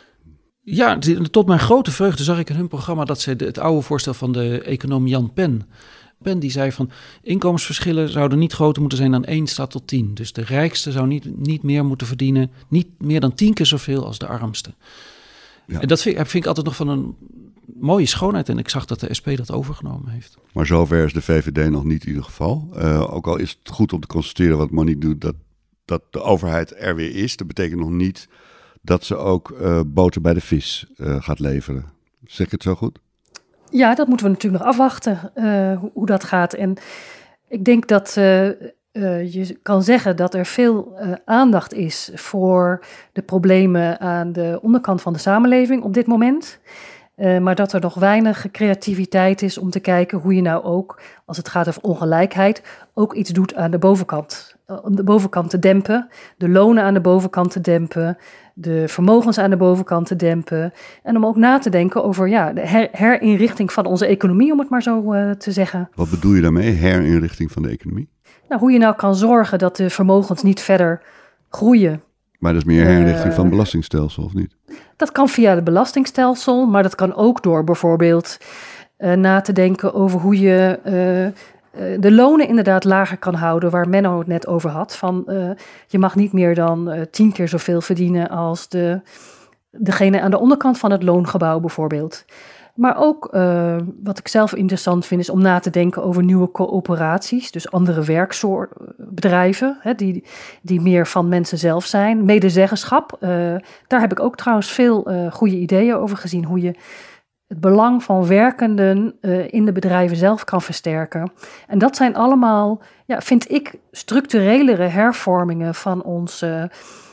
Ja, tot mijn grote vreugde zag ik in hun programma dat ze het oude voorstel van de econoom Jan Pen... Pen die zei van inkomensverschillen zouden niet groter moeten zijn dan één staat tot tien. Dus de rijkste zou niet, niet meer moeten verdienen, niet meer dan tien keer zoveel als de armste. Ja. En dat vind, vind ik altijd nog van een mooie schoonheid. En ik zag dat de S P dat overgenomen heeft. Maar zover is de V V D nog niet in ieder geval. Uh, ook al is het goed om te constateren wat Monique doet, dat, dat de overheid er weer is. Dat betekent nog niet dat ze ook uh, boter bij de vis uh, gaat leveren. Zeg ik het zo goed? Ja, dat moeten we natuurlijk nog afwachten, uh, hoe, hoe dat gaat. En ik denk dat uh, uh, je kan zeggen dat er veel uh, aandacht is voor de problemen aan de onderkant van de samenleving op dit moment. Uh, maar dat er nog weinig creativiteit is om te kijken hoe je nou ook, als het gaat over ongelijkheid, ook iets doet aan de bovenkant. Om de bovenkant te dempen, de lonen aan de bovenkant te dempen, de vermogens aan de bovenkant te dempen. En om ook na te denken over ja, de her- herinrichting van onze economie, om het maar zo uh, te zeggen. Wat bedoel je daarmee, herinrichting van de economie? Nou, hoe je nou kan zorgen dat de vermogens niet verder groeien. Maar dat is meer herinrichting uh, van het belastingstelsel, of niet? Dat kan via het belastingstelsel, maar dat kan ook door bijvoorbeeld uh, na te denken over hoe je uh, uh, de lonen inderdaad lager kan houden, waar Menno het net over had. Van, uh, je mag niet meer dan uh, tien keer zoveel verdienen als de, degene aan de onderkant van het loongebouw bijvoorbeeld. Maar ook, uh, wat ik zelf interessant vind, is om na te denken over nieuwe coöperaties. Dus andere werkbedrijven, hè, die, die meer van mensen zelf zijn. Medezeggenschap, uh, daar heb ik ook trouwens veel uh, goede ideeën over gezien. Hoe je het belang van werkenden uh, in de bedrijven zelf kan versterken. En dat zijn allemaal, ja, vind ik, structurelere hervormingen van onze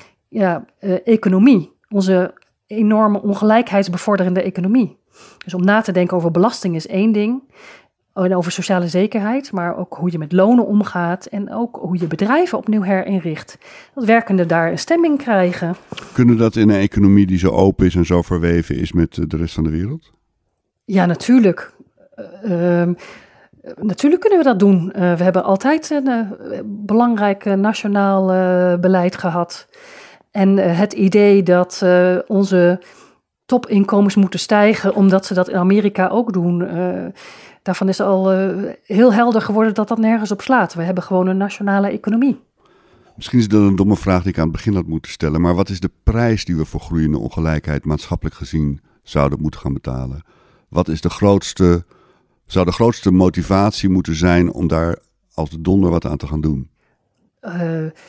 ja, uh, economie. Onze enorme ongelijkheidsbevorderende economie. Dus om na te denken over belasting is één ding. En over sociale zekerheid, maar ook hoe je met lonen omgaat. En ook hoe je bedrijven opnieuw herinricht. Dat werkenden daar een stemming krijgen. Kunnen we dat in een economie die zo open is en zo verweven is met de rest van de wereld? Ja, natuurlijk. Uh, uh, natuurlijk kunnen we dat doen. Uh, we hebben altijd een uh, belangrijk uh, nationaal uh, beleid gehad. En uh, het idee dat uh, onze topinkomens moeten stijgen, omdat ze dat in Amerika ook doen. Uh, daarvan is al uh, heel helder geworden dat dat nergens op slaat. We hebben gewoon een nationale economie. Misschien is dat een domme vraag die ik aan het begin had moeten stellen. Maar wat is de prijs die we voor groeiende ongelijkheid maatschappelijk gezien zouden moeten gaan betalen? Wat is de grootste, zou de grootste motivatie moeten zijn om daar als de donder wat aan te gaan doen? Uh,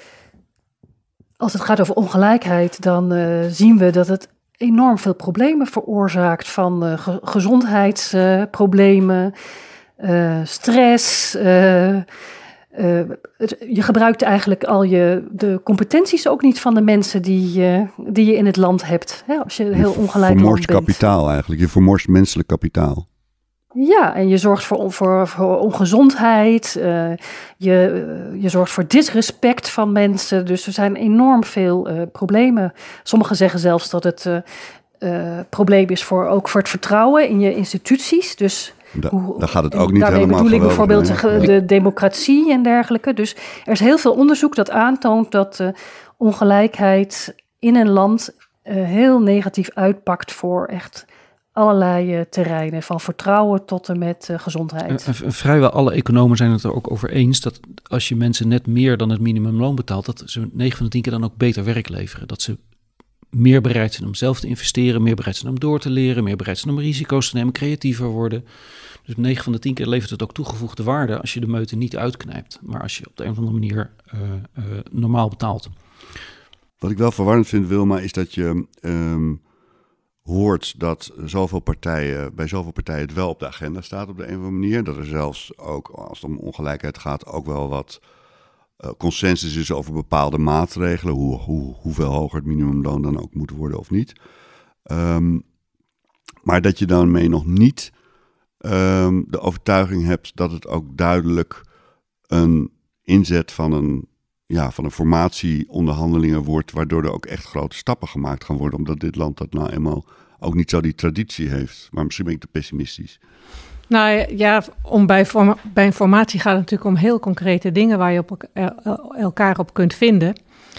als het gaat over ongelijkheid, dan uh, zien we dat het enorm veel problemen veroorzaakt. Van uh, ge- gezondheidsproblemen, uh, uh, stress, uh, uh, het, je gebruikt eigenlijk al je, de competenties ook niet van de mensen die, uh, die je in het land hebt. Hè, als je heel ongelijk Je vermorst bent. kapitaal eigenlijk. Je vermorst menselijk kapitaal. Ja, en je zorgt voor, voor, voor ongezondheid, uh, je, uh, je zorgt voor disrespect van mensen. Dus er zijn enorm veel uh, problemen. Sommigen zeggen zelfs dat het uh, uh, probleem is voor, ook voor het vertrouwen in je instituties. Dus Da, hoe, daar gaat het ook niet daarmee helemaal bedoel ik bijvoorbeeld mee. de, de democratie en dergelijke. Dus er is heel veel onderzoek dat aantoont dat uh, ongelijkheid in een land uh, heel negatief uitpakt voor echt allerlei uh, terreinen, van vertrouwen tot en met uh, gezondheid. En, en vrijwel alle economen zijn het er ook over eens dat als je mensen net meer dan het minimumloon betaalt, dat ze negen van de tien keer dan ook beter werk leveren. Dat ze meer bereid zijn om zelf te investeren, meer bereid zijn om door te leren, meer bereid zijn om risico's te nemen, creatiever worden. Dus negen van de tien keer levert het ook toegevoegde waarde als je de meute niet uitknijpt, maar als je op de een of andere manier uh, uh, normaal betaalt. Wat ik wel verwarrend vind, Wilma, is dat je um, hoort dat zoveel partijen, bij zoveel partijen het wel op de agenda staat op de een of andere manier. Dat er zelfs ook, als het om ongelijkheid gaat, ook wel wat uh, consensus is over bepaalde maatregelen. Hoe, hoe, hoeveel hoger het minimumloon dan ook moet worden of niet. Um, maar dat je daarmee nog niet um, de overtuiging hebt dat het ook duidelijk een inzet van een, ja, van een formatieonderhandelingen wordt, waardoor er ook echt grote stappen gemaakt gaan worden, omdat dit land dat nou eenmaal ook niet zo die traditie heeft. Maar misschien ben ik te pessimistisch. Nou ja, om bij, forma- bij een formatie gaat het natuurlijk om heel concrete dingen waar je op elkaar op kunt vinden.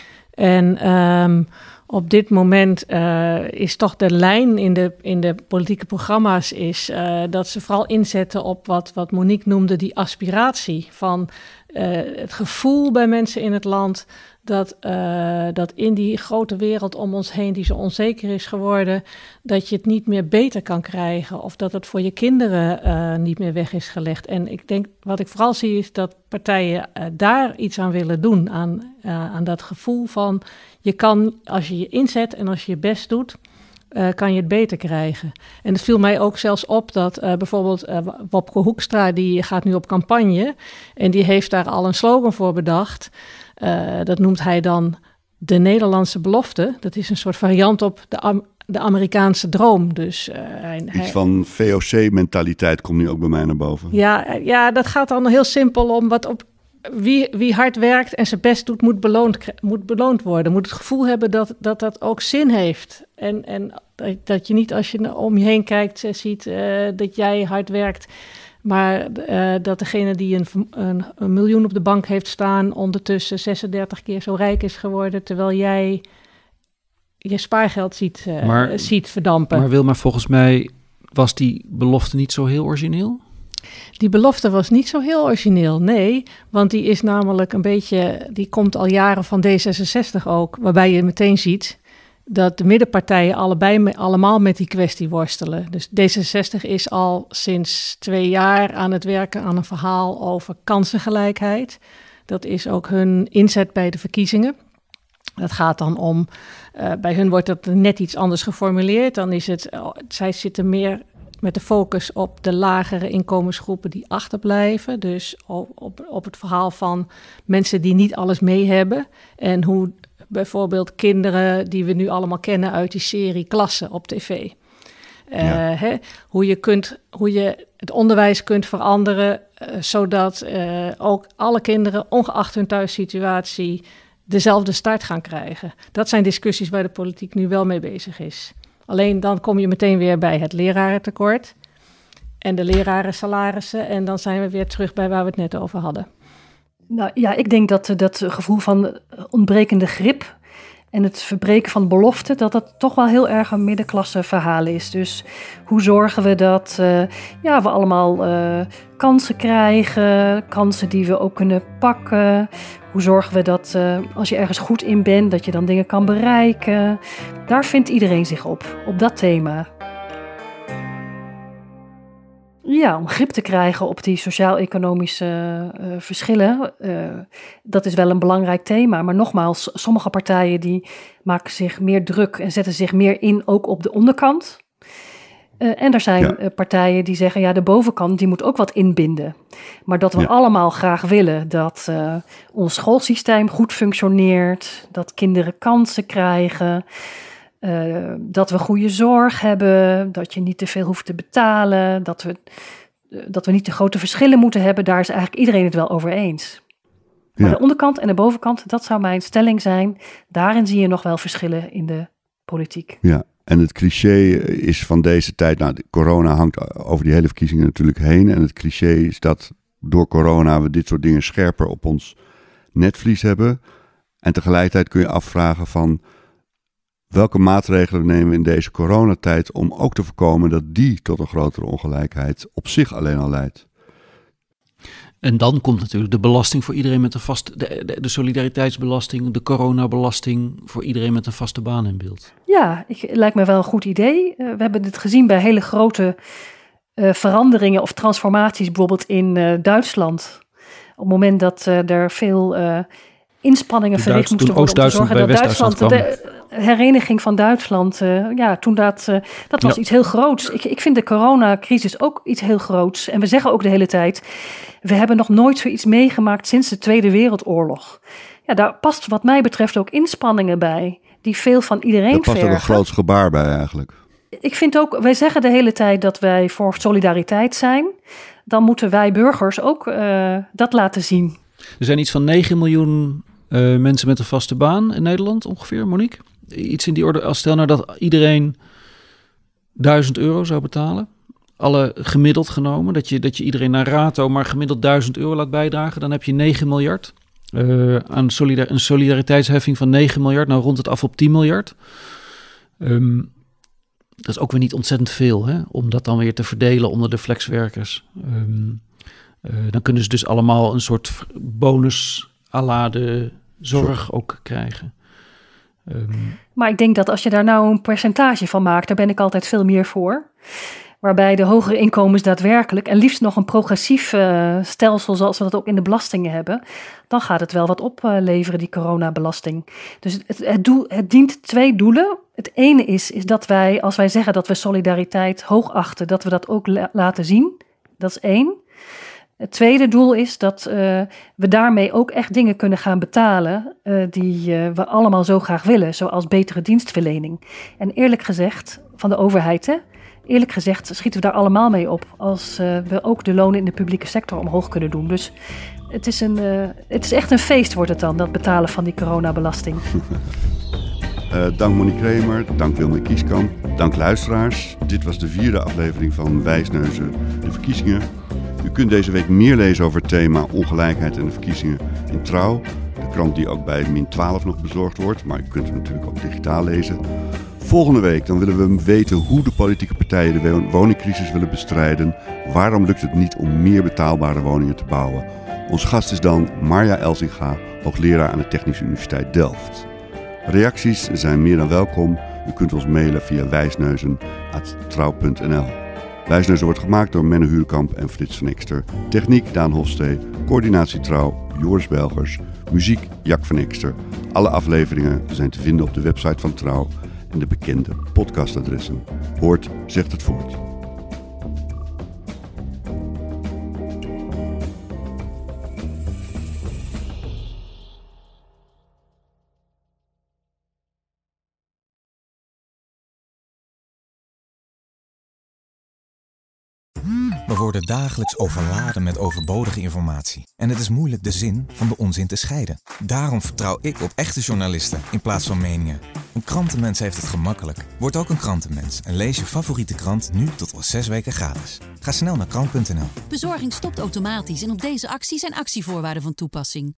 En um, op dit moment uh, is toch de lijn in de, in de politieke programma's is uh, dat ze vooral inzetten op wat, wat Monique noemde, die aspiratie van uh, het gevoel bij mensen in het land dat, uh, dat in die grote wereld om ons heen die zo onzeker is geworden, dat je het niet meer beter kan krijgen of dat het voor je kinderen uh, niet meer weg is gelegd. En ik denk, wat ik vooral zie is dat partijen uh, daar iets aan willen doen, aan, uh, aan dat gevoel van je kan, als je je inzet en als je je best doet, uh, kan je het beter krijgen. En het viel mij ook zelfs op dat uh, bijvoorbeeld uh, Wopke Hoekstra, die gaat nu op campagne en die heeft daar al een slogan voor bedacht. Uh, dat noemt hij dan de Nederlandse belofte. Dat is een soort variant op de, Am- de Amerikaanse droom. Dus, uh, hij, Iets van V O C-mentaliteit komt nu ook bij mij naar boven. Ja, ja, dat gaat dan heel simpel om wat op wie, wie hard werkt en zijn best doet, moet beloond, moet beloond worden. Moet het gevoel hebben dat dat, dat ook zin heeft. En, en dat je niet als je om je heen kijkt ziet uh, dat jij hard werkt, maar uh, dat degene die een, een, een miljoen op de bank heeft staan ondertussen zesendertig keer zo rijk is geworden, terwijl jij je spaargeld ziet, uh, maar, ziet verdampen. Maar Wilma, volgens mij was die belofte niet zo heel origineel? Die belofte was niet zo heel origineel, nee. Want die is namelijk een beetje, die komt al jaren van D zesenzestig ook, waarbij je meteen ziet dat de middenpartijen allebei me, allemaal met die kwestie worstelen. Dus D zesenzestig is al sinds twee jaar aan het werken aan een verhaal over kansengelijkheid. Dat is ook hun inzet bij de verkiezingen. Dat gaat dan om, uh, bij hun wordt dat net iets anders geformuleerd. Dan is het, uh, zij zitten meer met de focus op de lagere inkomensgroepen die achterblijven. Dus op, op, op het verhaal van mensen die niet alles mee hebben. En hoe bijvoorbeeld kinderen die we nu allemaal kennen uit die serie Klassen op tv. Uh, ja. hè, hoe, je kunt, hoe je het onderwijs kunt veranderen, uh, zodat uh, ook alle kinderen, ongeacht hun thuissituatie, dezelfde start gaan krijgen. Dat zijn discussies waar de politiek nu wel mee bezig is. Alleen dan kom je meteen weer bij het lerarentekort en de lerarensalarissen. En dan zijn we weer terug bij waar we het net over hadden. Nou ja, ik denk dat dat gevoel van ontbrekende grip en het verbreken van beloften, dat dat toch wel heel erg een middenklasse verhaal is. Dus hoe zorgen we dat uh, ja, we allemaal uh, kansen krijgen, kansen die we ook kunnen pakken. Hoe zorgen we dat uh, als je ergens goed in bent, dat je dan dingen kan bereiken. Daar vindt iedereen zich op, op dat thema. Ja, om grip te krijgen op die sociaal-economische uh, verschillen. Uh, dat is wel een belangrijk thema. Maar nogmaals, sommige partijen die maken zich meer druk en zetten zich meer in ook op de onderkant. Uh, en er zijn ja. uh, partijen die zeggen, ja, de bovenkant die moet ook wat inbinden. Maar dat we ja. allemaal graag willen dat uh, ons schoolsysteem goed functioneert, dat kinderen kansen krijgen, uh, dat we goede zorg hebben, dat je niet te veel hoeft te betalen, dat we, uh, dat we niet te grote verschillen moeten hebben. Daar is eigenlijk iedereen het wel over eens. Maar ja. de onderkant en de bovenkant, dat zou mijn stelling zijn. Daarin zie je nog wel verschillen in de politiek. Ja. En het cliché is van deze tijd, nou, de corona hangt over die hele verkiezingen natuurlijk heen. En het cliché is dat door corona we dit soort dingen scherper op ons netvlies hebben. En tegelijkertijd kun je afvragen van welke maatregelen nemen we in deze coronatijd om ook te voorkomen dat die tot een grotere ongelijkheid op zich alleen al leidt. En dan komt natuurlijk de belasting voor iedereen met een vaste, de, de, de solidariteitsbelasting, de coronabelasting voor iedereen met een vaste baan in beeld. Ja, ik, lijkt me wel een goed idee. Uh, we hebben dit gezien bij hele grote uh, veranderingen of transformaties, bijvoorbeeld in uh, Duitsland. Op het moment dat uh, er veel uh, inspanningen de verricht Duits, moesten worden om te zorgen dat Duitsland, de hereniging van Duitsland, uh, ja, toen dat, uh, dat was ja. iets heel groots. Ik, ik vind de coronacrisis ook iets heel groots. En we zeggen ook de hele tijd, we hebben nog nooit zoiets meegemaakt sinds de Tweede Wereldoorlog. Ja, daar past wat mij betreft ook inspanningen bij, die veel van iedereen vergen. Daar past ook een groot gebaar bij eigenlijk. Ik vind ook, wij zeggen de hele tijd dat wij voor solidariteit zijn. Dan moeten wij burgers ook uh, dat laten zien. Er zijn iets van negen miljoen uh, mensen met een vaste baan in Nederland ongeveer, Monique. Iets in die orde, als stel nou dat iedereen duizend euro zou betalen. Alle gemiddeld genomen, dat je, dat je iedereen naar rato maar gemiddeld duizend euro laat bijdragen. Dan heb je negen miljard. Uh, aan solidar- een solidariteitsheffing van negen miljard, nou rond het af op tien miljard. Um, dat is ook weer niet ontzettend veel, hè, om dat dan weer te verdelen onder de flexwerkers. Um, uh, dan kunnen ze dus allemaal een soort bonus à la de zorg ook krijgen. Um, maar ik denk dat als je daar nou een percentage van maakt, daar ben ik altijd veel meer voor. Waarbij de hogere inkomens daadwerkelijk, en liefst nog een progressief uh, stelsel zoals we dat ook in de belastingen hebben, dan gaat het wel wat opleveren, die coronabelasting. Dus het, het, doel, het dient twee doelen. Het ene is, is dat wij, als wij zeggen dat we solidariteit hoog achten, dat we dat ook la- laten zien. Dat is één. Het tweede doel is dat uh, we daarmee ook echt dingen kunnen gaan betalen uh, die uh, we allemaal zo graag willen, zoals betere dienstverlening. En eerlijk gezegd, van de overheid, hè, eerlijk gezegd schieten we daar allemaal mee op als uh, we ook de lonen in de publieke sector omhoog kunnen doen. Dus het is, een, uh, het is echt een feest wordt het dan, dat betalen van die coronabelasting. Uh, dank Monique Kremer, dank Wilma Kieskamp, dank luisteraars. Dit was de vierde aflevering van Wijsneuzen, de verkiezingen. U kunt deze week meer lezen over het thema ongelijkheid en de verkiezingen in Trouw. De krant die ook bij min twaalf nog bezorgd wordt, maar u kunt hem natuurlijk ook digitaal lezen. Volgende week dan willen we weten hoe de politieke partijen de woningcrisis willen bestrijden. Waarom lukt het niet om meer betaalbare woningen te bouwen? Ons gast is dan Marja Elsinga, hoogleraar aan de Technische Universiteit Delft. Reacties zijn meer dan welkom. U kunt ons mailen via wijsneuzen apenstaartje trouw punt n l. Wijsneuzen wordt gemaakt door Menno Huurkamp en Frits van Ekster. Techniek Daan Hofstee. Coördinatie Trouw Joris Belgers. Muziek Jack van Ekster. Alle afleveringen zijn te vinden op de website van Trouw en de bekende podcastadressen. Hoort zegt het voort. We worden dagelijks overladen met overbodige informatie. En het is moeilijk de zin van de onzin te scheiden. Daarom vertrouw ik op echte journalisten in plaats van meningen. Een krantenmens heeft het gemakkelijk. Word ook een krantenmens en lees je favoriete krant nu tot wel zes weken gratis. Ga snel naar krant punt n l. Bezorging stopt automatisch en op deze actie zijn actievoorwaarden van toepassing.